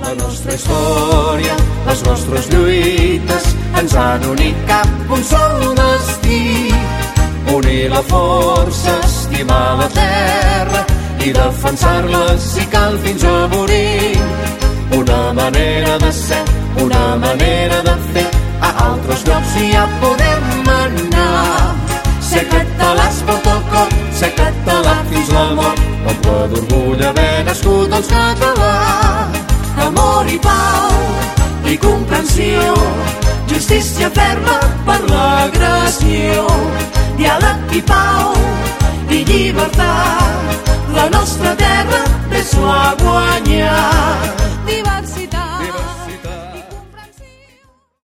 La nostra història, les nostres lluites ens han unit cap un sol destí. Unir la força, estimar la terra i defensar-la si cal fins a morir. Una manera de ser, una manera de fer, a altres llocs ja podem anar. Ser catalans per tot cor, ser català fins la mort, omple d'orgull haver nascut els catalans. Amor i pau i comprensió, justícia ferma per l'agressió, diàleg i pau i llibertat, la nostra terra és a guanyar. Diversitat.